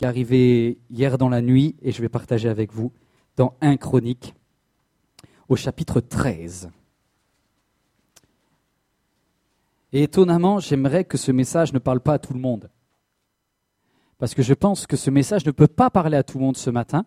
qui est arrivé hier dans la nuit et je vais partager avec vous dans 1 Chroniques au chapitre 13. Et étonnamment, j'aimerais que ce message ne parle pas à tout le monde. Parce que je pense que ce message ne peut pas parler à tout le monde ce matin.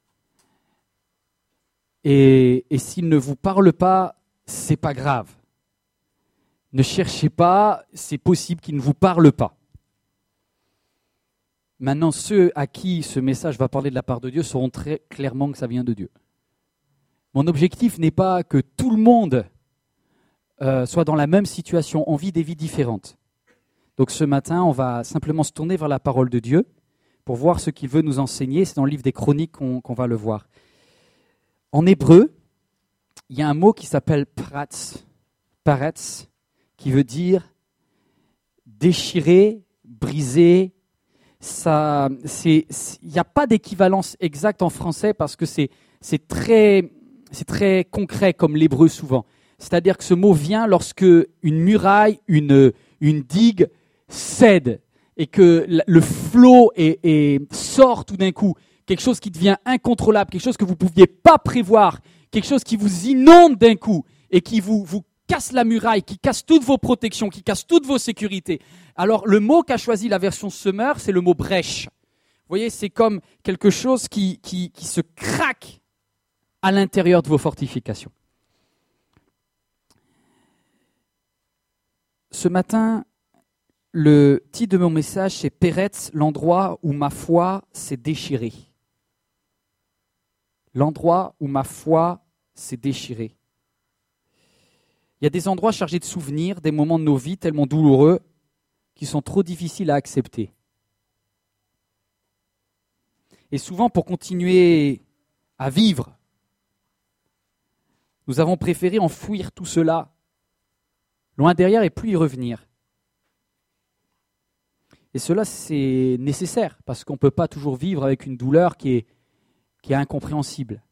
Et s'il ne vous parle pas, c'est pas grave. Ne cherchez pas, c'est possible qu'il ne vous parle pas. Maintenant, ceux à qui ce message va parler de la part de Dieu sauront très clairement que ça vient de Dieu. Mon objectif n'est pas que tout le monde soit dans la même situation, on vit des vies différentes. Donc ce matin, on va simplement se tourner vers la parole de Dieu pour voir ce qu'il veut nous enseigner. C'est dans le livre des Chroniques qu'on va le voir. En hébreu, il y a un mot qui s'appelle paretz, qui veut dire déchirer, briser. Il n'y a pas d'équivalence exacte en français parce que c'est très concret comme l'hébreu souvent. C'est-à-dire que ce mot vient lorsque une muraille, une digue cède et que le flot sort tout d'un coup. Quelque chose qui devient incontrôlable, quelque chose que vous ne pouviez pas prévoir, quelque chose qui vous inonde d'un coup et qui vous casse la muraille, qui casse toutes vos protections, qui casse toutes vos sécurités. Alors le mot qu'a choisi la version Semeur, c'est le mot brèche. Vous voyez, c'est comme quelque chose qui se craque à l'intérieur de vos fortifications. Ce matin, le titre de mon message, c'est « Péretz, l'endroit où ma foi s'est déchirée ». L'endroit où ma foi s'est déchirée. Il y a des endroits chargés de souvenirs, des moments de nos vies tellement douloureux qui sont trop difficiles à accepter. Et souvent, pour continuer à vivre, nous avons préféré enfouir tout cela loin derrière et plus y revenir. Et cela, c'est nécessaire parce qu'on ne peut pas toujours vivre avec une douleur qui est incompréhensible.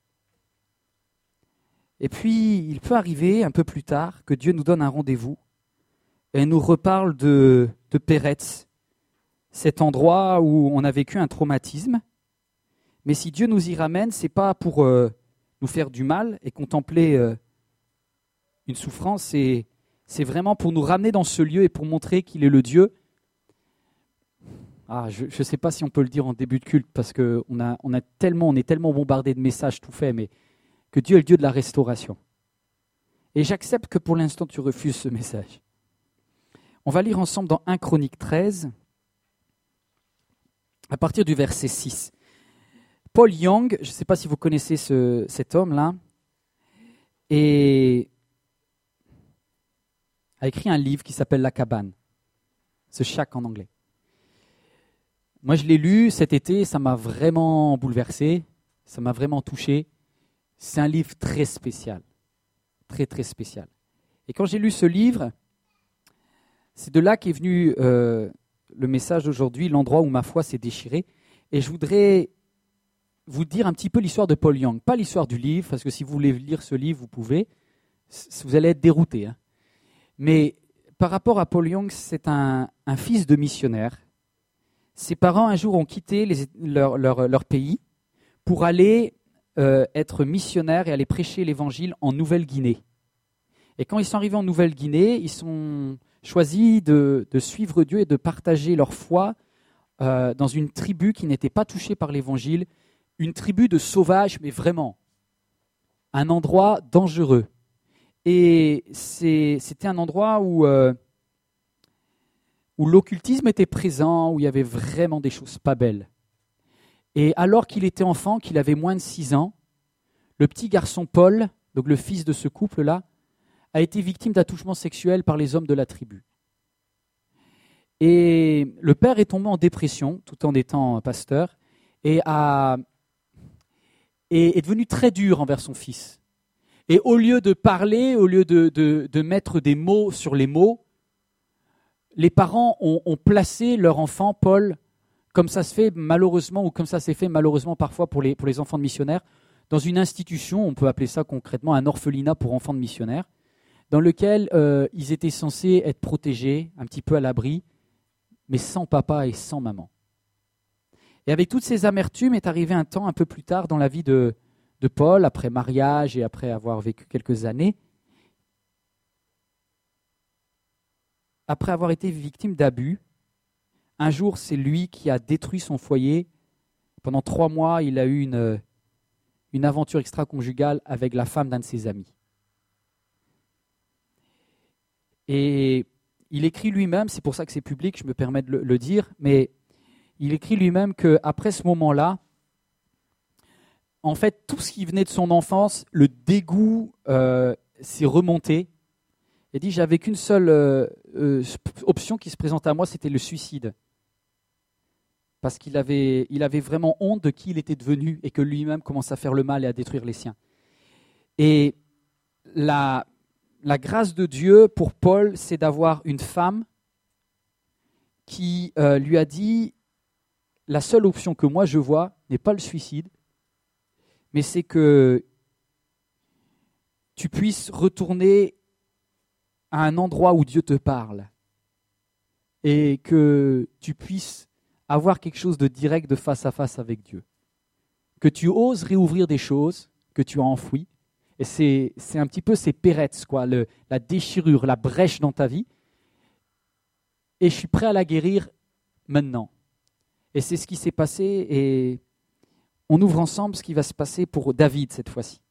Et puis, il peut arriver un peu plus tard que Dieu nous donne un rendez-vous et nous reparle de Péretz, cet endroit où on a vécu un traumatisme. Mais si Dieu nous y ramène, ce n'est pas pour nous faire du mal et contempler une souffrance, c'est vraiment pour nous ramener dans ce lieu et pour montrer qu'il est le Dieu. Je ne sais pas si on peut le dire en début de culte parce qu'on est tellement bombardé de messages tout faits, mais que Dieu est le Dieu de la restauration. Et j'accepte que pour l'instant tu refuses ce message. On va lire ensemble dans 1 Chroniques 13, à partir du verset 6. Paul Young, je ne sais pas si vous connaissez cet homme-là, a écrit un livre qui s'appelle La Cabane, ce shack en anglais. Moi, je l'ai lu cet été, ça m'a vraiment bouleversé, ça m'a vraiment touché. C'est un livre très spécial, très très spécial. Et quand j'ai lu ce livre, c'est de là qu'est venu le message d'aujourd'hui, l'endroit où ma foi s'est déchirée. Et je voudrais vous dire un petit peu l'histoire de Paul Young, pas l'histoire du livre, parce que si vous voulez lire ce livre, vous pouvez. Vous allez être dérouté. Hein. Mais par rapport à Paul Young, c'est un fils de missionnaire. Ses parents, un jour, ont quitté leur pays pour aller être missionnaires et aller prêcher l'évangile en Nouvelle-Guinée. Et quand ils sont arrivés en Nouvelle-Guinée, ils ont choisi de suivre Dieu et de partager leur foi dans une tribu qui n'était pas touchée par l'évangile, une tribu de sauvages, mais vraiment, un endroit dangereux. Et c'était un endroit où l'occultisme était présent, où il y avait vraiment des choses pas belles. Et alors qu'il était enfant, qu'il avait moins de 6 ans, le petit garçon Paul, donc le fils de ce couple-là, a été victime d'attouchements sexuels par les hommes de la tribu. Et le père est tombé en dépression, tout en étant pasteur, et est devenu très dur envers son fils. Et au lieu de parler, au lieu de mettre des mots sur les mots, les parents ont placé leur enfant, Paul, comme ça se fait malheureusement, ou comme ça s'est fait malheureusement parfois pour les enfants de missionnaires, dans une institution, on peut appeler ça concrètement un orphelinat pour enfants de missionnaires, dans lequel ils étaient censés être protégés, un petit peu à l'abri, mais sans papa et sans maman. Et avec toutes ces amertumes est arrivé un temps un peu plus tard dans la vie de Paul, après mariage et après avoir vécu quelques années, après avoir été victime d'abus. Un jour, c'est lui qui a détruit son foyer. Pendant 3 mois, il a eu une aventure extra-conjugale avec la femme d'un de ses amis. Et il écrit lui-même, c'est pour ça que c'est public, je me permets de le dire, mais il écrit lui-même qu'après ce moment-là, en fait, tout ce qui venait de son enfance, le dégoût s'est remonté. Il dit, j'avais qu'une seule option qui se présentait à moi, c'était le suicide. Parce qu'il avait vraiment honte de qui il était devenu et que lui-même commençait à faire le mal et à détruire les siens. Et la grâce de Dieu pour Paul, c'est d'avoir une femme qui lui a dit, la seule option que moi je vois n'est pas le suicide, mais c'est que tu puisses retourner à un endroit où Dieu te parle et que tu puisses avoir quelque chose de direct, de face à face avec Dieu. Que tu oses réouvrir des choses que tu as enfouies. Et c'est un petit peu ces pérettes, quoi, la déchirure, la brèche dans ta vie. Et je suis prêt à la guérir maintenant. Et c'est ce qui s'est passé. Et on ouvre ensemble ce qui va se passer pour David cette fois-ci.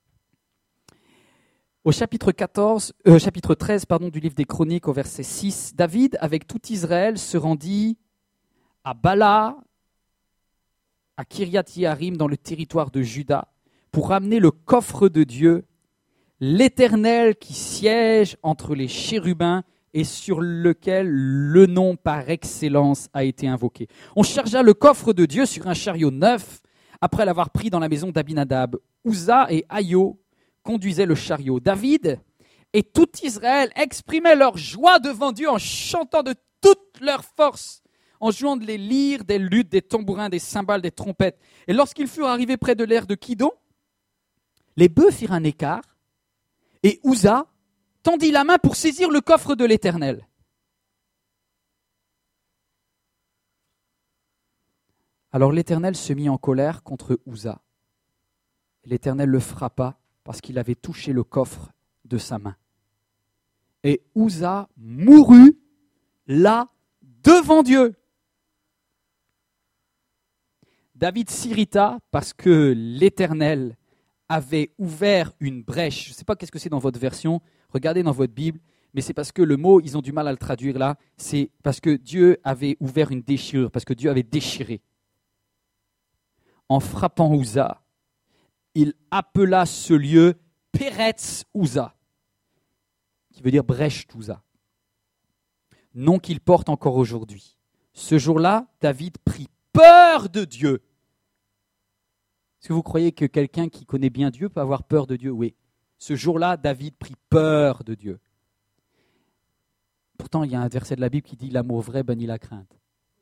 Au chapitre 13 du livre des Chroniques, au verset 6, David, avec tout Israël, se rendit à Bala, à Kiriath-Yearim, dans le territoire de Juda, pour ramener le coffre de Dieu, l'Éternel qui siège entre les chérubins et sur lequel le nom par excellence a été invoqué. On chargea le coffre de Dieu sur un chariot neuf, après l'avoir pris dans la maison d'Abinadab. Uza et Aïo conduisaient le chariot. David et tout Israël exprimaient leur joie devant Dieu en chantant de toute leur force, en jouant des lyres, des luttes, des tambourins, des cymbales, des trompettes. Et lorsqu'ils furent arrivés près de l'aire de Kidon, les bœufs firent un écart, et Uza tendit la main pour saisir le coffre de l'Éternel. Alors l'Éternel se mit en colère contre Uza. L'Éternel le frappa parce qu'il avait touché le coffre de sa main. Et Uza mourut là devant Dieu. David s'irrita parce que l'Éternel avait ouvert une brèche. Je ne sais pas qu'est-ce que c'est dans votre version, regardez dans votre Bible, mais c'est parce que le mot, ils ont du mal à le traduire là, c'est parce que Dieu avait ouvert une déchirure, parce que Dieu avait déchiré. En frappant Uza, il appela ce lieu Peretz Uza, qui veut dire brèche Uza, nom qu'il porte encore aujourd'hui. Ce jour-là, David prit peur de Dieu. Est-ce que vous croyez que quelqu'un qui connaît bien Dieu peut avoir peur de Dieu? Oui. Ce jour-là, David prit peur de Dieu. Pourtant, il y a un verset de la Bible qui dit « L'amour vrai bannit la crainte ».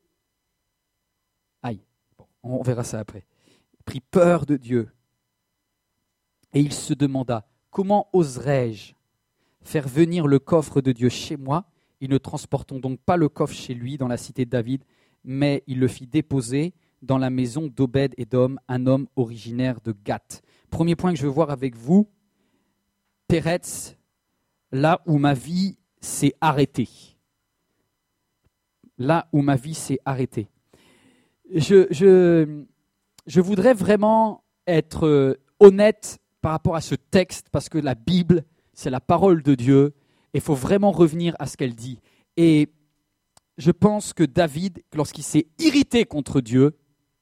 Aïe, bon, on verra ça après. Il prit peur de Dieu. Et il se demanda « Comment oserais-je faire venir le coffre de Dieu chez moi ?» Et ne transportons donc pas le coffre chez lui dans la cité de David, mais il le fit déposer dans la maison d'Obed-Édom, un homme originaire de Gath. Premier point que je veux voir avec vous, Peretz, là où ma vie s'est arrêtée. Là où ma vie s'est arrêtée. Je voudrais vraiment être honnête par rapport à ce texte, parce que la Bible, c'est la parole de Dieu, et il faut vraiment revenir à ce qu'elle dit. Et je pense que David, lorsqu'il s'est irrité contre Dieu,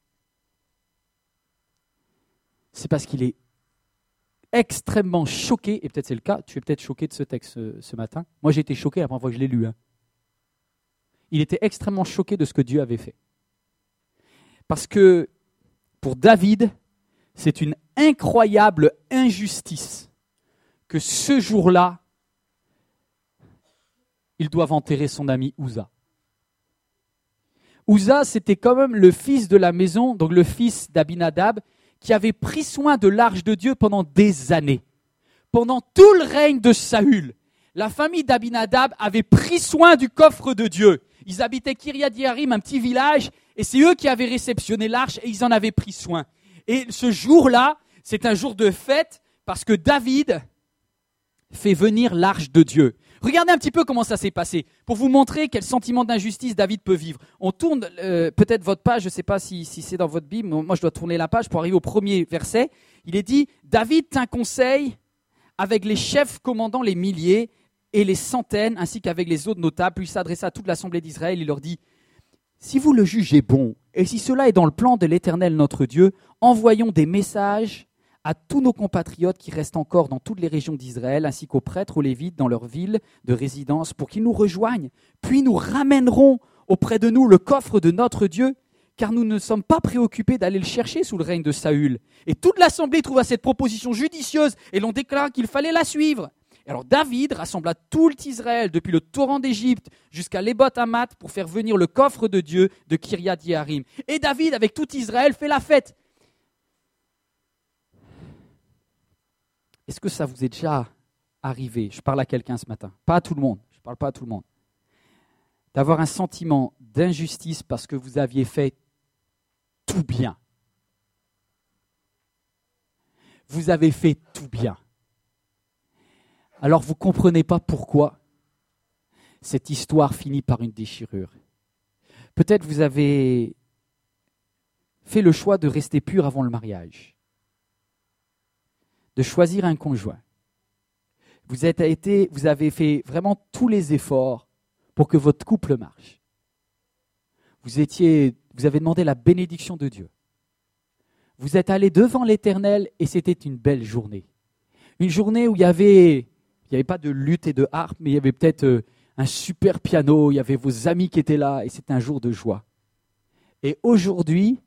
c'est parce qu'il est extrêmement choqué, et peut-être c'est le cas, tu es peut-être choqué de ce texte ce matin. Moi j'ai été choqué la première fois que je l'ai lu. Il était extrêmement choqué de ce que Dieu avait fait. Parce que pour David, c'est une incroyable injustice que ce jour-là, ils doivent enterrer son ami Uza. Uza, c'était quand même le fils de la maison, donc le fils d'Abinadab, qui avait pris soin de l'arche de Dieu pendant des années. Pendant tout le règne de Saül, la famille d'Abinadab avait pris soin du coffre de Dieu. Ils habitaient Kiriath-Yearim, un petit village, Et c'est eux qui avaient réceptionné l'arche et ils en avaient pris soin. Et ce jour-là, c'est un jour de fête parce que David fait venir l'arche de Dieu. Regardez un petit peu comment ça s'est passé, pour vous montrer quel sentiment d'injustice David peut vivre. On tourne peut-être votre page, je ne sais pas si c'est dans votre Bible, mais moi je dois tourner la page pour arriver au premier verset. Il est dit, David tint conseil avec les chefs commandant les milliers et les centaines, ainsi qu'avec les autres notables, puis il s'adressa à toute l'assemblée d'Israël, il leur dit, si vous le jugez bon, et si cela est dans le plan de l'Éternel notre Dieu, envoyons des messages à tous nos compatriotes qui restent encore dans toutes les régions d'Israël, ainsi qu'aux prêtres, aux Lévites, dans leur ville de résidence, pour qu'ils nous rejoignent. Puis nous ramènerons auprès de nous le coffre de notre Dieu, car nous ne sommes pas préoccupés d'aller le chercher sous le règne de Saül. Et toute l'assemblée trouva cette proposition judicieuse, et l'on déclara qu'il fallait la suivre. Et alors David rassembla tout Israël, depuis le torrent d'Égypte jusqu'à l'Ébot-Hamath, pour faire venir le coffre de Dieu de Kiriath-Yearim. Et David, avec tout Israël, fait la fête. Est-ce que ça vous est déjà arrivé? Je parle à quelqu'un ce matin, pas à tout le monde, je ne parle pas à tout le monde. D'avoir un sentiment d'injustice parce que vous aviez fait tout bien. Vous avez fait tout bien. Alors vous ne comprenez pas pourquoi cette histoire finit par une déchirure. Peut-être vous avez fait le choix de rester pur avant le mariage, de choisir un conjoint. Vous avez fait vraiment tous les efforts pour que votre couple marche. Vous avez demandé la bénédiction de Dieu. Vous êtes allé devant l'Éternel et c'était une belle journée. Une journée où il n'y avait pas de luth et de harpe, mais il y avait peut-être un super piano, il y avait vos amis qui étaient là et c'était un jour de joie. Et aujourd'hui,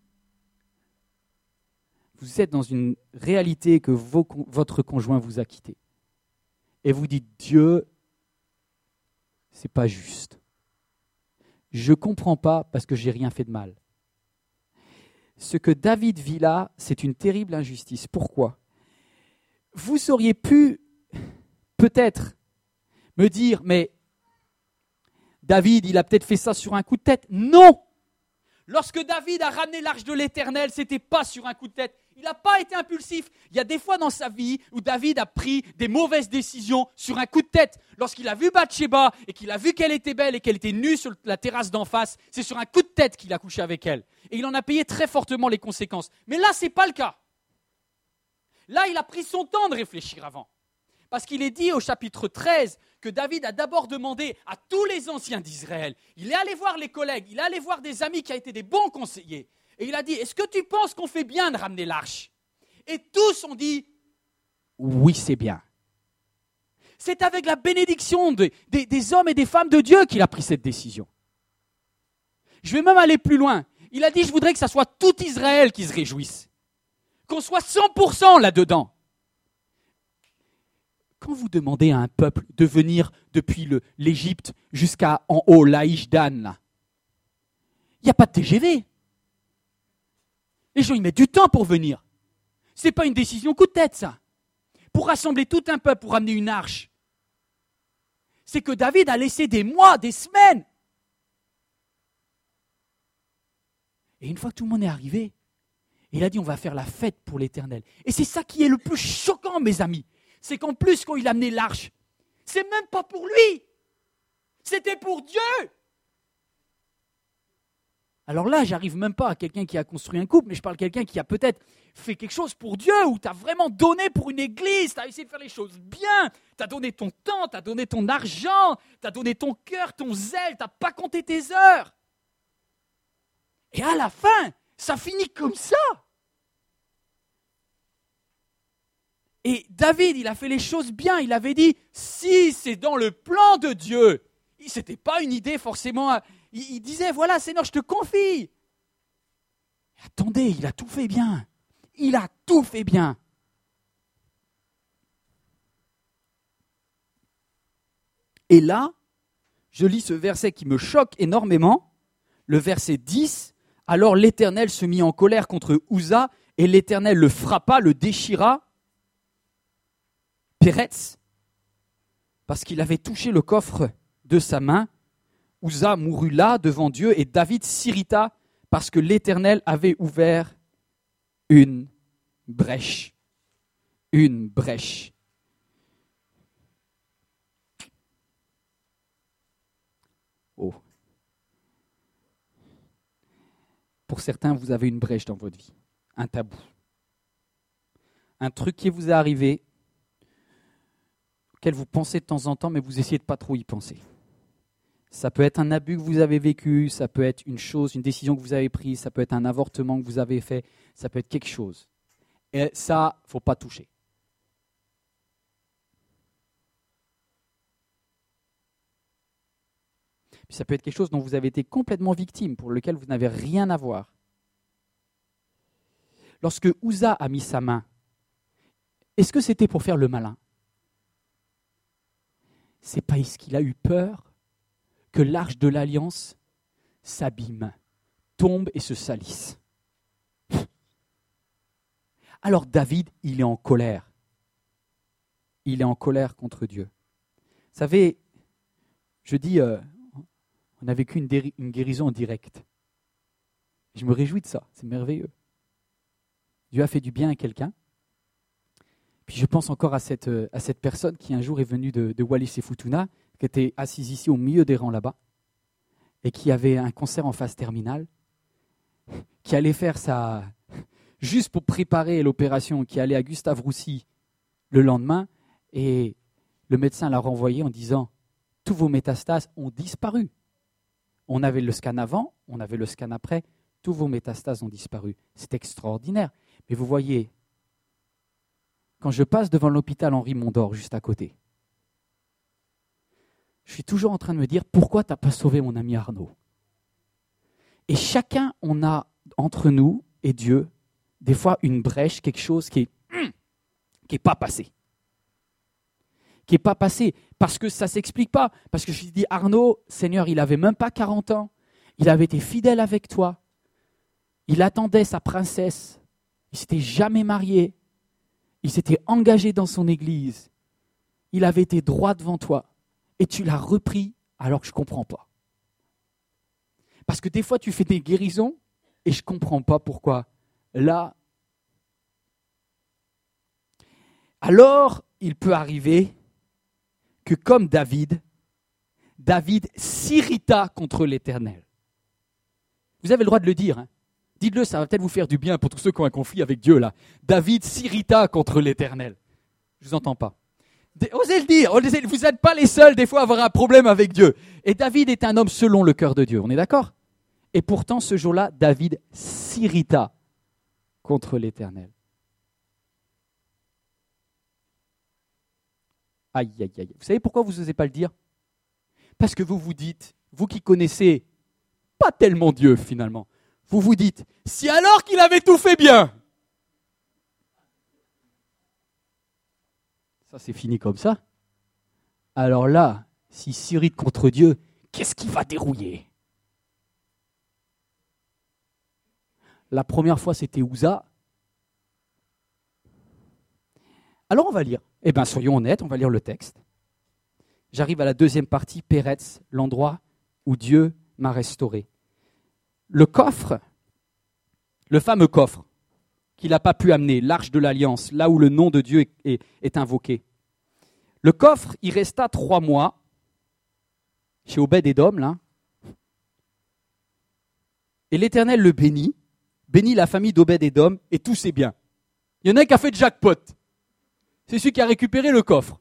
vous êtes dans une réalité que votre conjoint vous a quitté. Et vous dites, Dieu, c'est pas juste. Je ne comprends pas parce que j'ai rien fait de mal. Ce que David vit là, c'est une terrible injustice. Pourquoi? Vous auriez pu peut-être me dire, mais David, il a peut-être fait ça sur un coup de tête. Non! Lorsque David a ramené l'arche de l'Éternel, ce n'était pas sur un coup de tête. Il n'a pas été impulsif. Il y a des fois dans sa vie où David a pris des mauvaises décisions sur un coup de tête. Lorsqu'il a vu Bathsheba et qu'il a vu qu'elle était belle et qu'elle était nue sur la terrasse d'en face, c'est sur un coup de tête qu'il a couché avec elle. Et il en a payé très fortement les conséquences. Mais là, ce n'est pas le cas. Là, il a pris son temps de réfléchir avant. Parce qu'il est dit au chapitre 13 que David a d'abord demandé à tous les anciens d'Israël. Il est allé voir les collègues, il est allé voir des amis qui ont été des bons conseillers. Et il a dit, est-ce que tu penses qu'on fait bien de ramener l'arche? Et tous ont dit, oui, c'est bien. C'est avec la bénédiction des hommes et des femmes de Dieu qu'il a pris cette décision. Je vais même aller plus loin. Il a dit, je voudrais que ça soit tout Israël qui se réjouisse. Qu'on soit 100% là-dedans. Quand vous demandez à un peuple de venir depuis l'Égypte jusqu'à en haut, l'Aïch-Dan, il n'y a pas de TGV. Les gens, ils mettent du temps pour venir. Ce n'est pas une décision coup de tête, ça. Pour rassembler tout un peuple, pour ramener une arche, c'est que David a laissé des mois, des semaines. Et une fois que tout le monde est arrivé, il a dit, on va faire la fête pour l'Éternel. Et c'est ça qui est le plus choquant, mes amis. C'est qu'en plus, quand il a amené l'arche, c'est même pas pour lui. C'était pour Dieu. Alors là, j'arrive même pas à quelqu'un qui a construit un couple, mais je parle de quelqu'un qui a peut-être fait quelque chose pour Dieu, ou tu as vraiment donné pour une église, tu as essayé de faire les choses bien, tu as donné ton temps, tu as donné ton argent, tu as donné ton cœur, ton zèle, tu n'as pas compté tes heures. Et à la fin, ça finit comme ça. Et David, il a fait les choses bien. Il avait dit, si c'est dans le plan de Dieu, ce n'était pas une idée forcément. Il disait, voilà Seigneur, je te confie. Attendez, il a tout fait bien. Il a tout fait bien. Et là, je lis ce verset qui me choque énormément, le verset 10. Alors l'Éternel se mit en colère contre Uza, et l'Éternel le frappa, le déchira, Péretz, parce qu'il avait touché le coffre de sa main. Uza mourut là devant Dieu et David s'irrita parce que l'Éternel avait ouvert une brèche. Une brèche. Oh. Pour certains, vous avez une brèche dans votre vie, un tabou. Un truc qui vous est arrivé, auquel vous pensez de temps en temps, mais vous essayez de pas trop y penser. Ça peut être un abus que vous avez vécu, ça peut être une chose, une décision que vous avez prise, ça peut être un avortement que vous avez fait, ça peut être quelque chose. Et ça, il ne faut pas toucher. Puis ça peut être quelque chose dont vous avez été complètement victime, pour lequel vous n'avez rien à voir. Lorsque Uza a mis sa main, est-ce que c'était pour faire le malin ? C'est parce qu'il a eu peur que l'arche de l'alliance s'abîme, tombe et se salisse. Alors David, il est en colère. Il est en colère contre Dieu. Vous savez, je dis, on a vécu une guérison en direct. Je me réjouis de ça, c'est merveilleux. Dieu a fait du bien à quelqu'un. Puis je pense encore à cette personne qui un jour est venue de Wallis et Futuna, qui était assise ici au milieu des rangs là-bas, et qui avait un cancer en phase terminale, qui allait faire ça juste pour préparer l'opération, qui allait à Gustave Roussy le lendemain, et le médecin l'a renvoyé en disant « Tous vos métastases ont disparu. On avait le scan avant, on avait le scan après, tous vos métastases ont disparu. » C'est extraordinaire. Mais vous voyez, quand je passe devant l'hôpital Henri Mondor, juste à côté, je suis toujours en train de me dire, pourquoi tu n'as pas sauvé mon ami Arnaud ? Et chacun, on a entre nous et Dieu, des fois une brèche, quelque chose qui est pas passé. Qui n'est pas passé, parce que ça ne s'explique pas. Parce que je dis, Arnaud, Seigneur, il n'avait même pas 40 ans, il avait été fidèle avec toi, il attendait sa princesse, il ne s'était jamais marié, il s'était engagé dans son église, il avait été droit devant toi, et tu l'as repris alors que je ne comprends pas. Parce que des fois, tu fais des guérisons, et je ne comprends pas pourquoi. Là, alors, il peut arriver que comme David s'irrita contre l'Éternel. Vous avez le droit de le dire, hein. Dites-le, ça va peut-être vous faire du bien pour tous ceux qui ont un conflit avec Dieu, là. David s'irrita contre l'Éternel. Je ne vous entends pas. Osez le dire, vous n'êtes pas les seuls des fois à avoir un problème avec Dieu. Et David est un homme selon le cœur de Dieu, on est d'accord ? Et pourtant, ce jour-là, David s'irrita contre l'Éternel. Aïe, aïe, aïe. Vous savez pourquoi vous n'osez pas le dire ? Parce que vous vous dites, vous qui connaissez pas tellement Dieu finalement, vous vous dites, si alors qu'il avait tout fait bien, ça c'est fini comme ça. Alors là, s'il s'irrite contre Dieu, qu'est-ce qu'il va dérouiller ? La première fois c'était Uza. Alors on va lire. Eh bien soyons honnêtes, on va lire le texte. J'arrive à la deuxième partie, Péretz, l'endroit où Dieu m'a restauré. Le coffre, le fameux coffre qu'il n'a pas pu amener, l'arche de l'Alliance, là où le nom de Dieu est invoqué. Le coffre, il resta 3 mois chez Obed-Édom, là. Et l'Éternel le bénit la famille d'Obed-Édom et tous ses biens. Il y en a un qui a fait jackpot. C'est celui qui a récupéré le coffre.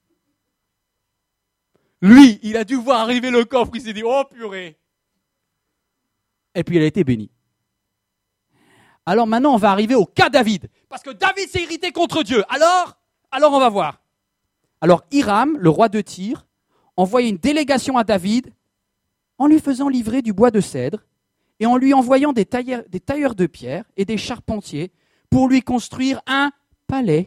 Lui, il a dû voir arriver le coffre, il s'est dit, oh purée. Et puis il a été béni. Alors maintenant, on va arriver au cas David. Parce que David s'est irrité contre Dieu. Alors on va voir. Alors Hiram, le roi de Tyr, envoyait une délégation à David en lui faisant livrer du bois de cèdre et en lui envoyant des tailleurs de pierre et des charpentiers pour lui construire un palais.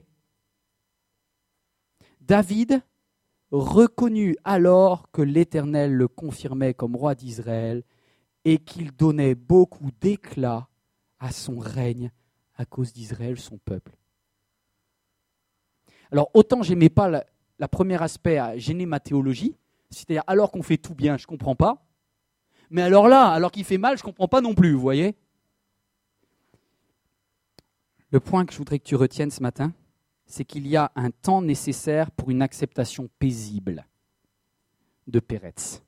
David reconnut alors que l'Éternel le confirmait comme roi d'Israël et qu'il donnait beaucoup d'éclat à son règne à cause d'Israël, son peuple. Alors, autant j'aimais pas la premier aspect à gêner ma théologie, c'est-à-dire alors qu'on fait tout bien, je ne comprends pas, mais alors là, alors qu'il fait mal, je ne comprends pas non plus, vous voyez ? Le point que je voudrais que tu retiennes ce matin, c'est qu'il y a un temps nécessaire pour une acceptation paisible de Péretz.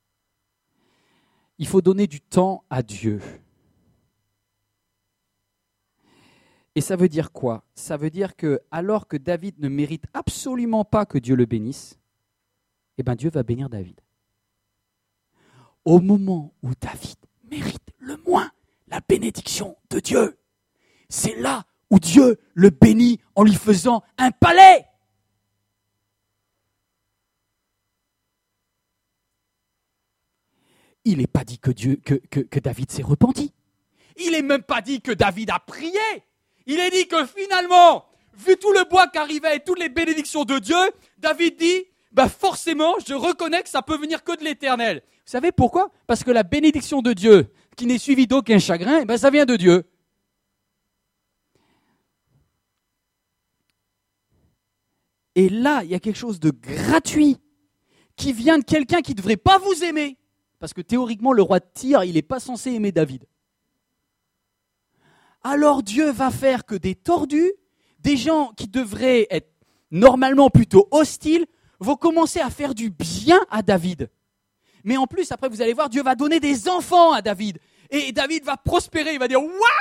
Il faut donner du temps à Dieu. Et ça veut dire quoi? Ça veut dire que alors que David ne mérite absolument pas que Dieu le bénisse, eh bien Dieu va bénir David. Au moment où David mérite le moins la bénédiction de Dieu, c'est là où Dieu le bénit en lui faisant un palais. Il n'est pas dit que David s'est repenti. Il n'est même pas dit que David a prié. Il est dit que finalement, vu tout le bois qui arrivait et toutes les bénédictions de Dieu, David dit, forcément, je reconnais que ça peut venir que de l'Éternel. Vous savez pourquoi? Parce que la bénédiction de Dieu, qui n'est suivie d'aucun chagrin, ça vient de Dieu. Et là, il y a quelque chose de gratuit qui vient de quelqu'un qui ne devrait pas vous aimer. Parce que théoriquement, le roi de Tyr, il n'est pas censé aimer David. Alors Dieu va faire que des tordus, des gens qui devraient être normalement plutôt hostiles, vont commencer à faire du bien à David. Mais en plus, après, vous allez voir, Dieu va donner des enfants à David. Et David va prospérer, il va dire « Waouh !»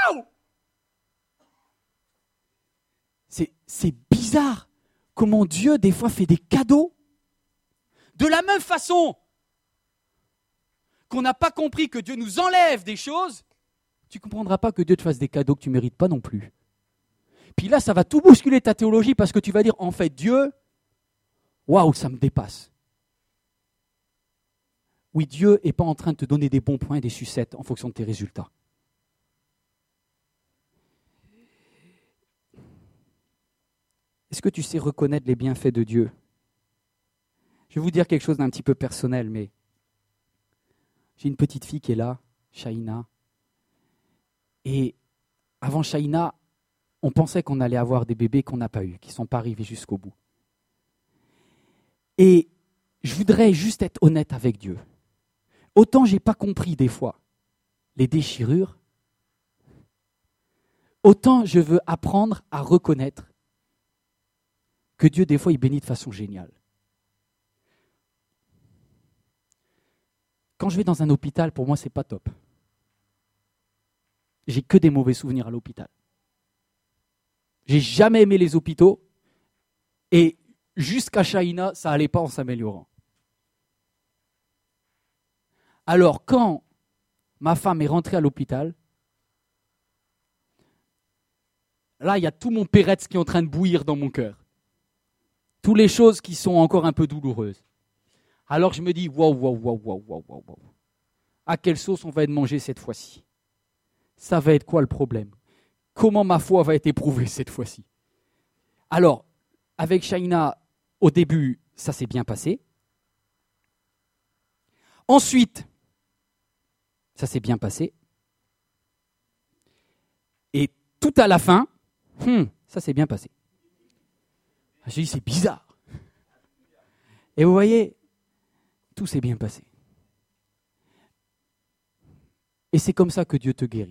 C'est bizarre comment Dieu, des fois, fait des cadeaux. De la même façon qu'on n'a pas compris que Dieu nous enlève des choses, tu ne comprendras pas que Dieu te fasse des cadeaux que tu ne mérites pas non plus. Puis là, ça va tout bousculer ta théologie parce que tu vas dire, en fait, Dieu, waouh, ça me dépasse. Oui, Dieu n'est pas en train de te donner des bons points et des sucettes en fonction de tes résultats. Est-ce que tu sais reconnaître les bienfaits de Dieu? Je vais vous dire quelque chose d'un petit peu personnel, mais j'ai une petite fille qui est là, Shaina. Et avant Shaina, on pensait qu'on allait avoir des bébés qu'on n'a pas eus, qui ne sont pas arrivés jusqu'au bout. Et je voudrais juste être honnête avec Dieu. Autant je n'ai pas compris des fois les déchirures, autant je veux apprendre à reconnaître que Dieu, des fois, il bénit de façon géniale. Quand je vais dans un hôpital, pour moi, ce n'est pas top. J'ai que des mauvais souvenirs à l'hôpital. J'ai jamais aimé les hôpitaux et jusqu'à Shaina, ça n'allait pas en s'améliorant. Alors quand ma femme est rentrée à l'hôpital, là il y a tout mon Péretz qui est en train de bouillir dans mon cœur. Toutes les choses qui sont encore un peu douloureuses. Alors je me dis, waouh. À quelle sauce on va être mangé cette fois-ci? Ça va être quoi le problème? Comment ma foi va être éprouvée cette fois-ci? Alors, avec Shaina, au début, ça s'est bien passé. Ensuite, ça s'est bien passé. Et tout à la fin, ça s'est bien passé. J'ai dit, c'est bizarre. Et vous voyez, tout s'est bien passé. Et c'est comme ça que Dieu te guérit.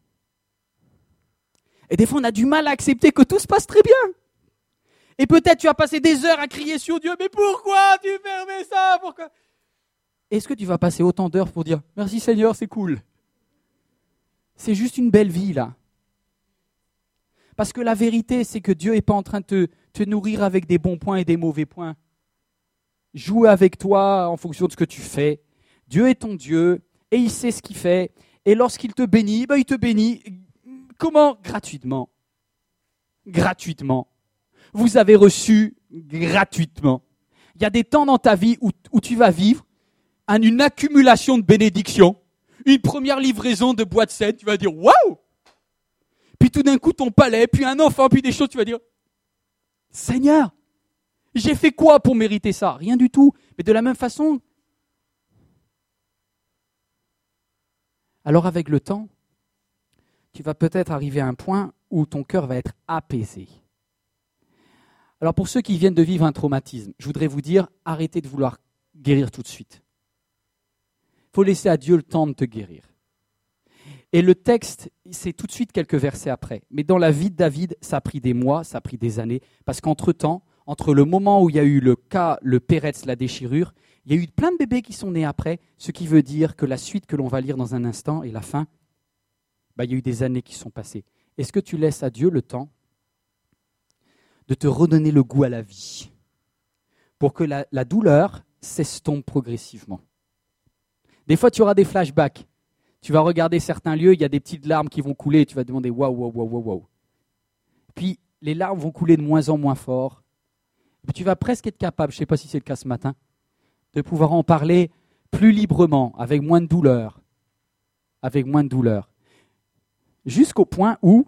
Et des fois, on a du mal à accepter que tout se passe très bien. Et peut-être tu as passé des heures à crier sur Dieu, mais pourquoi tu permets ça? Pourquoi? Est-ce que tu vas passer autant d'heures pour dire, merci Seigneur, c'est cool? C'est juste une belle vie là. Parce que la vérité, c'est que Dieu n'est pas en train de te nourrir avec des bons points et des mauvais points. Jouer avec toi en fonction de ce que tu fais. Dieu est ton Dieu et il sait ce qu'il fait. Et lorsqu'il te bénit, il te bénit. Comment? Gratuitement. Gratuitement. Vous avez reçu gratuitement. Il y a des temps dans ta vie où tu vas vivre une accumulation de bénédictions. Une première livraison de boîtes saines, tu vas dire waouh! Puis tout d'un coup ton palais, puis un enfant, puis des choses, tu vas dire Seigneur, j'ai fait quoi pour mériter ça? Rien du tout. Mais de la même façon, alors avec le temps, tu vas peut-être arriver à un point où ton cœur va être apaisé. Alors pour ceux qui viennent de vivre un traumatisme, je voudrais vous dire, arrêtez de vouloir guérir tout de suite. Il faut laisser à Dieu le temps de te guérir. Et le texte, c'est tout de suite quelques versets après. Mais dans la vie de David, ça a pris des mois, ça a pris des années, parce qu'entre-temps, entre le moment où il y a eu le cas, le Péretz, la déchirure, il y a eu plein de bébés qui sont nés après, ce qui veut dire que la suite que l'on va lire dans un instant et la fin, il y a eu des années qui sont passées. Est-ce que tu laisses à Dieu le temps de te redonner le goût à la vie pour que la douleur s'estompe progressivement? Des fois, tu auras des flashbacks. Tu vas regarder certains lieux, il y a des petites larmes qui vont couler et tu vas te demander « waouh, waouh, waouh, waouh ». Puis, les larmes vont couler de moins en moins fort. Puis, tu vas presque être capable, je ne sais pas si c'est le cas ce matin, de pouvoir en parler plus librement, avec moins de douleur. Avec moins de douleur. Jusqu'au point où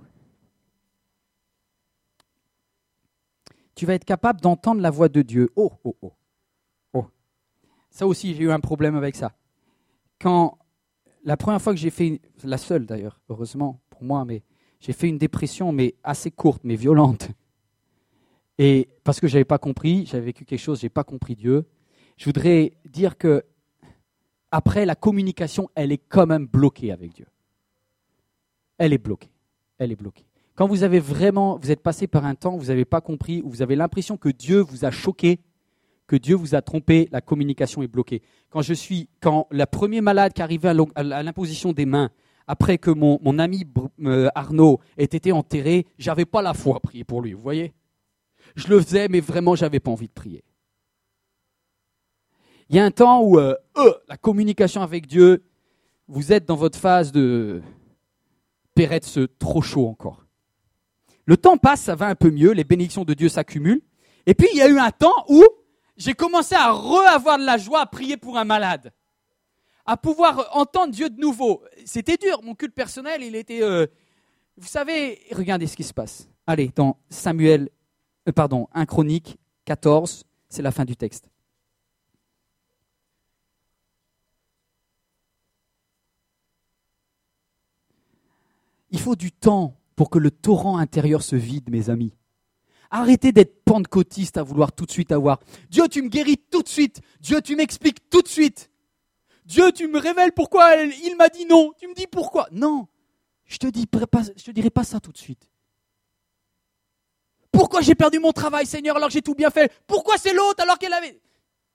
tu vas être capable d'entendre la voix de Dieu. Oh, oh, oh. Oh. Ça aussi, j'ai eu un problème avec ça. Quand la première fois que j'ai fait, la seule d'ailleurs, heureusement pour moi, mais j'ai fait une dépression, mais assez courte, mais violente. Et parce que je n'avais pas compris, j'avais vécu quelque chose, je n'ai pas compris Dieu. Je voudrais dire que après, la communication, elle est quand même bloquée avec Dieu. Elle est bloquée. Elle est bloquée. Quand vous êtes passé par un temps où vous n'avez pas compris, où vous avez l'impression que Dieu vous a choqué, que Dieu vous a trompé, la communication est bloquée. Quand le premier malade qui arrivait à l'imposition des mains, après que mon ami Arnaud ait été enterré, j'avais pas la foi à prier pour lui, vous voyez ? Je le faisais, mais vraiment, j'avais pas envie de prier. Il y a un temps où la communication avec Dieu, vous êtes dans votre phase de Péretz trop chaud encore. Le temps passe, ça va un peu mieux, les bénédictions de Dieu s'accumulent. Et puis, il y a eu un temps où j'ai commencé à avoir de la joie à prier pour un malade, à pouvoir entendre Dieu de nouveau. C'était dur, mon culte personnel, il était... vous savez, regardez ce qui se passe. Allez, dans 1 Chronique 14, c'est la fin du texte. Il faut du temps pour que le torrent intérieur se vide, mes amis. Arrêtez d'être pentecôtiste à vouloir tout de suite avoir. Dieu, tu me guéris tout de suite. Dieu, tu m'expliques tout de suite. Dieu, tu me révèles pourquoi il m'a dit non. Tu me dis pourquoi. Non, je te dirai pas ça tout de suite. Pourquoi j'ai perdu mon travail, Seigneur, alors que j'ai tout bien fait? Pourquoi c'est l'autre alors qu'elle avait...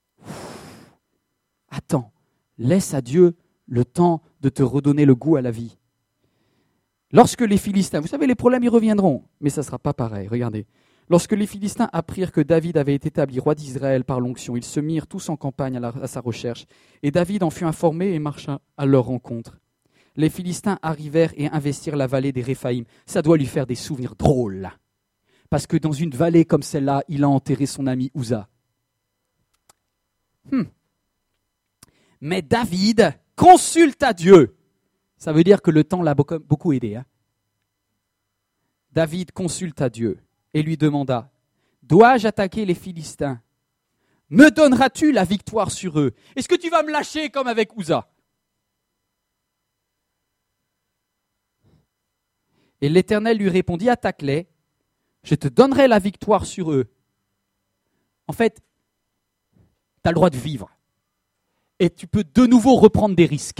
Attends, laisse à Dieu le temps de te redonner le goût à la vie. Lorsque les Philistins, vous savez, les problèmes y reviendront, mais ça ne sera pas pareil, regardez. Lorsque les Philistins apprirent que David avait été établi roi d'Israël par l'onction, ils se mirent tous en campagne à sa recherche, et David en fut informé et marcha à leur rencontre. Les Philistins arrivèrent et investirent la vallée des Réphaïm. Ça doit lui faire des souvenirs drôles, parce que dans une vallée comme celle-là, il a enterré son ami Uza. Mais David consulta Dieu. Ça veut dire que le temps l'a beaucoup aidé. Hein. David consulta Dieu et lui demanda, « Dois-je attaquer les Philistins? Me donneras-tu la victoire sur eux? Est-ce que tu vas me lâcher comme avec Uza ?» Et l'Éternel lui répondit, « Attaque-les, je te donnerai la victoire sur eux. » En fait, tu as le droit de vivre. Et tu peux de nouveau reprendre des risques.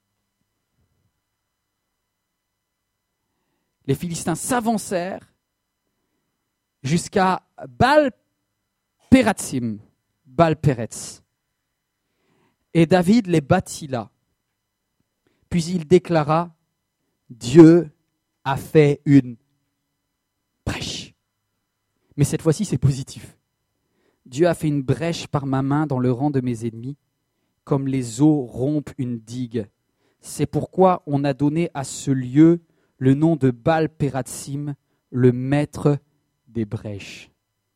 Les Philistins s'avancèrent jusqu'à Baal-Pératsim, Baal-Péretz. Et David les battit là. Puis il déclara, Dieu a fait une brèche. Mais cette fois-ci, c'est positif. Dieu a fait une brèche par ma main dans le rang de mes ennemis, comme les eaux rompent une digue. C'est pourquoi on a donné à ce lieu le nom de Baal-Pératsim, le maître des brèches.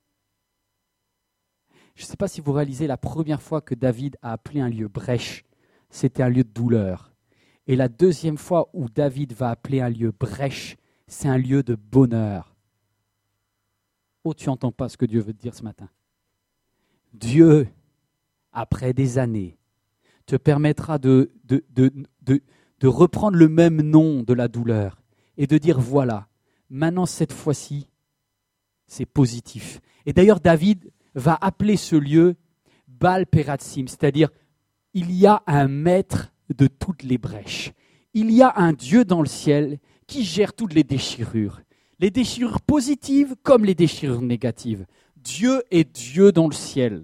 Je ne sais pas si vous réalisez, la première fois que David a appelé un lieu brèche, c'était un lieu de douleur. Et la deuxième fois où David va appeler un lieu brèche, c'est un lieu de bonheur. Oh, tu n'entends pas ce que Dieu veut te dire ce matin. Dieu, après des années, te permettra de reprendre le même nom de la douleur et de dire voilà, maintenant cette fois-ci, c'est positif. Et d'ailleurs, David va appeler ce lieu Baal-Pératsim, c'est-à-dire il y a un maître de toutes les brèches. il y a un Dieu dans le ciel qui gère toutes les déchirures positives comme les déchirures négatives. Dieu est Dieu dans le ciel.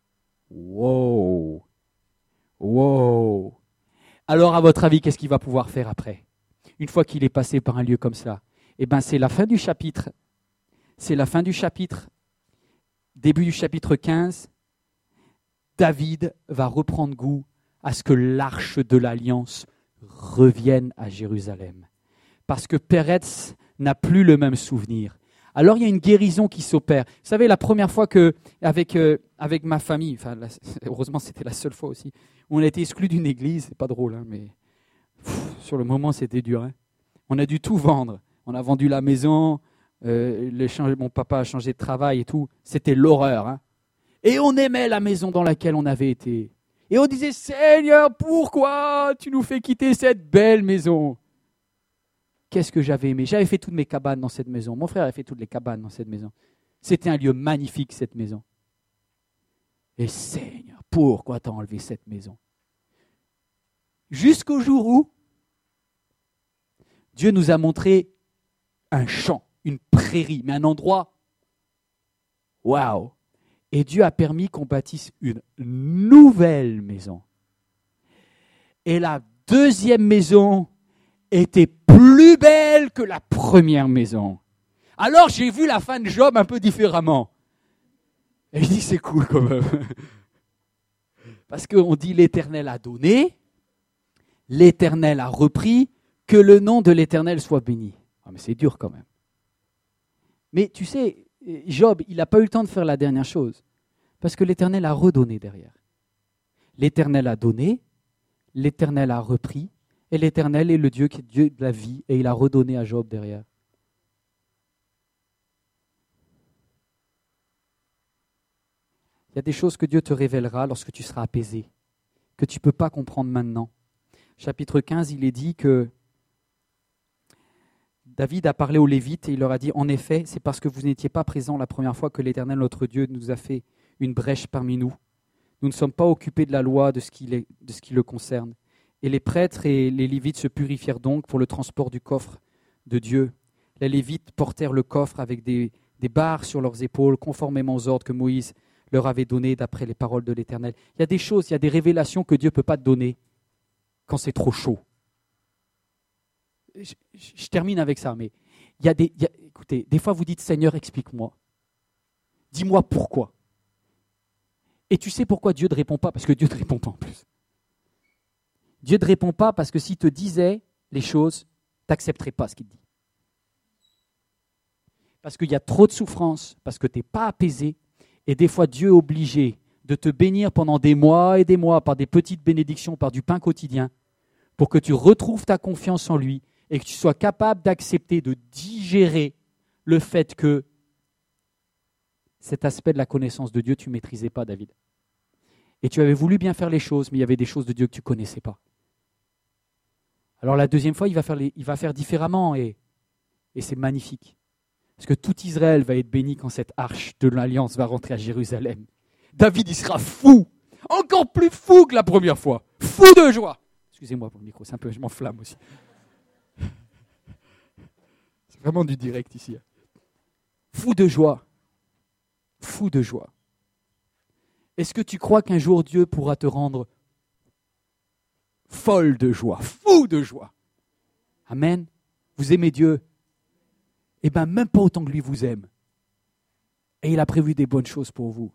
Wow! Wow! Alors, à votre avis, qu'est-ce qu'il va pouvoir faire après? Une fois qu'il est passé par un lieu comme ça, eh bien, c'est la fin du chapitre. C'est la fin du chapitre. Début du chapitre 15. David va reprendre goût à ce que l'arche de l'alliance revienne à Jérusalem. Parce que Péretz n'a plus le même souvenir. Alors il y a une guérison qui s'opère. Vous savez, la première fois avec ma famille, heureusement c'était la seule fois aussi, où on a été exclus d'une église, c'est pas drôle, hein, mais sur le moment c'était dur. Hein. On a dû tout vendre. On a vendu la maison, mon papa a changé de travail et tout. C'était l'horreur. Hein. Et on aimait la maison dans laquelle on avait été. Et on disait, Seigneur, pourquoi tu nous fais quitter cette belle maison? Qu'est-ce que j'avais aimé? J'avais fait toutes mes cabanes dans cette maison. Mon frère avait fait toutes les cabanes dans cette maison. C'était un lieu magnifique, cette maison. Et Seigneur, pourquoi t'as enlevé cette maison? Jusqu'au jour où Dieu nous a montré un champ, une prairie, mais un endroit, waouh! Et Dieu a permis qu'on bâtisse une nouvelle maison. Et la deuxième maison était plus belle que la première maison. Alors j'ai vu la fin de Job un peu différemment. Et je dis c'est cool quand même. Parce qu'on dit l'Éternel a donné, l'Éternel a repris, que le nom de l'Éternel soit béni. Ah, mais c'est dur quand même. Mais tu sais, Job, il n'a pas eu le temps de faire la dernière chose. Parce que l'Éternel a redonné derrière. L'Éternel a donné, l'Éternel a repris, et l'Éternel est le Dieu qui est Dieu de la vie, et il a redonné à Job derrière. Il y a des choses que Dieu te révélera lorsque tu seras apaisé, que tu ne peux pas comprendre maintenant. Chapitre 15, il est dit que David a parlé aux Lévites et il leur a dit, en effet, c'est parce que vous n'étiez pas présents la première fois que l'Éternel, notre Dieu, nous a fait une brèche parmi nous. Nous ne sommes pas occupés de la loi, de ce qui le concerne. Et les prêtres et les Lévites se purifièrent donc pour le transport du coffre de Dieu. Les Lévites portèrent le coffre avec des barres sur leurs épaules, conformément aux ordres que Moïse leur avait donnés d'après les paroles de l'Éternel. Il y a des choses, il y a des révélations que Dieu ne peut pas te donner quand c'est trop chaud. Je termine avec ça, mais écoutez, des fois vous dites, Seigneur, explique-moi. Dis-moi pourquoi. Et tu sais pourquoi Dieu ne répond pas? Parce que Dieu ne répond pas en plus. Dieu ne répond pas parce que s'il te disait les choses, tu n'accepterais pas ce qu'il te dit. Parce qu'il y a trop de souffrance, parce que tu n'es pas apaisé, et des fois Dieu est obligé de te bénir pendant des mois et des mois par des petites bénédictions, par du pain quotidien, pour que tu retrouves ta confiance en lui et que tu sois capable d'accepter, de digérer le fait que cet aspect de la connaissance de Dieu, tu ne maîtrisais pas, David. Et tu avais voulu bien faire les choses, mais il y avait des choses de Dieu que tu ne connaissais pas. Alors la deuxième fois, il va faire différemment et c'est magnifique. Parce que tout Israël va être béni quand cette arche de l'Alliance va rentrer à Jérusalem. David, il sera fou, encore plus fou que la première fois, fou de joie. Excusez-moi pour le micro, c'est un peu, je m'enflamme aussi. C'est vraiment du direct ici. Fou de joie. Fou de joie. Est-ce que tu crois qu'un jour Dieu pourra te rendre folle de joie, fou de joie? Amen. Vous aimez Dieu? Eh bien, même pas autant que lui vous aime. Et il a prévu des bonnes choses pour vous.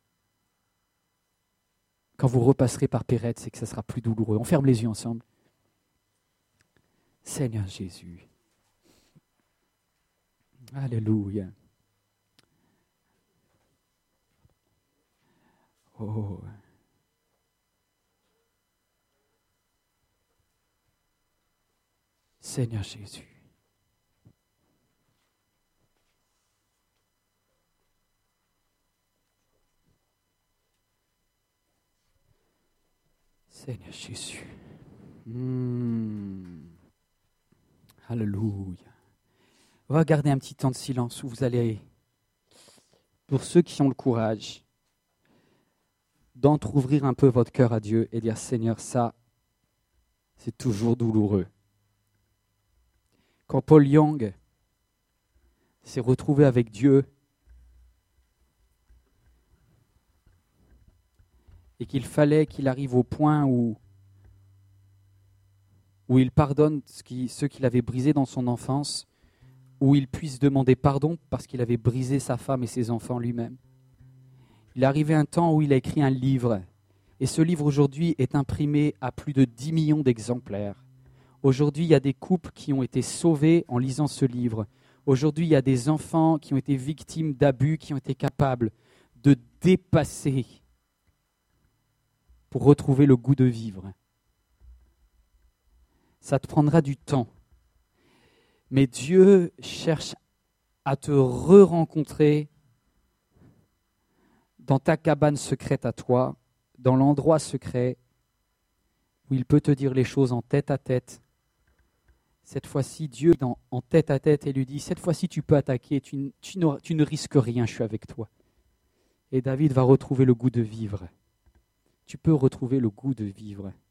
Quand vous repasserez par Péretz, c'est que ça sera plus douloureux. On ferme les yeux ensemble. Seigneur Jésus. Alléluia. Oh. Seigneur Jésus. Seigneur Jésus. Alléluia. On va garder un petit temps de silence où vous allez, pour ceux qui ont le courage, d'entrouvrir un peu votre cœur à Dieu et dire, Seigneur, ça, c'est toujours douloureux. Quand Paul Young s'est retrouvé avec Dieu et qu'il fallait qu'il arrive au point où il pardonne ceux qu'il avait brisés dans son enfance, où il puisse demander pardon parce qu'il avait brisé sa femme et ses enfants lui-même. Il est arrivé un temps où il a écrit un livre, et ce livre aujourd'hui est imprimé à plus de 10 millions d'exemplaires. Aujourd'hui, il y a des couples qui ont été sauvés en lisant ce livre. Aujourd'hui, il y a des enfants qui ont été victimes d'abus, qui ont été capables de dépasser pour retrouver le goût de vivre. Ça te prendra du temps. Mais Dieu cherche à te re-rencontrer dans ta cabane secrète à toi, dans l'endroit secret où il peut te dire les choses en tête à tête. Cette fois-ci, Dieu est en tête à tête et lui dit, cette fois-ci tu peux attaquer, tu ne risques rien, je suis avec toi. Et David va retrouver le goût de vivre. Tu peux retrouver le goût de vivre.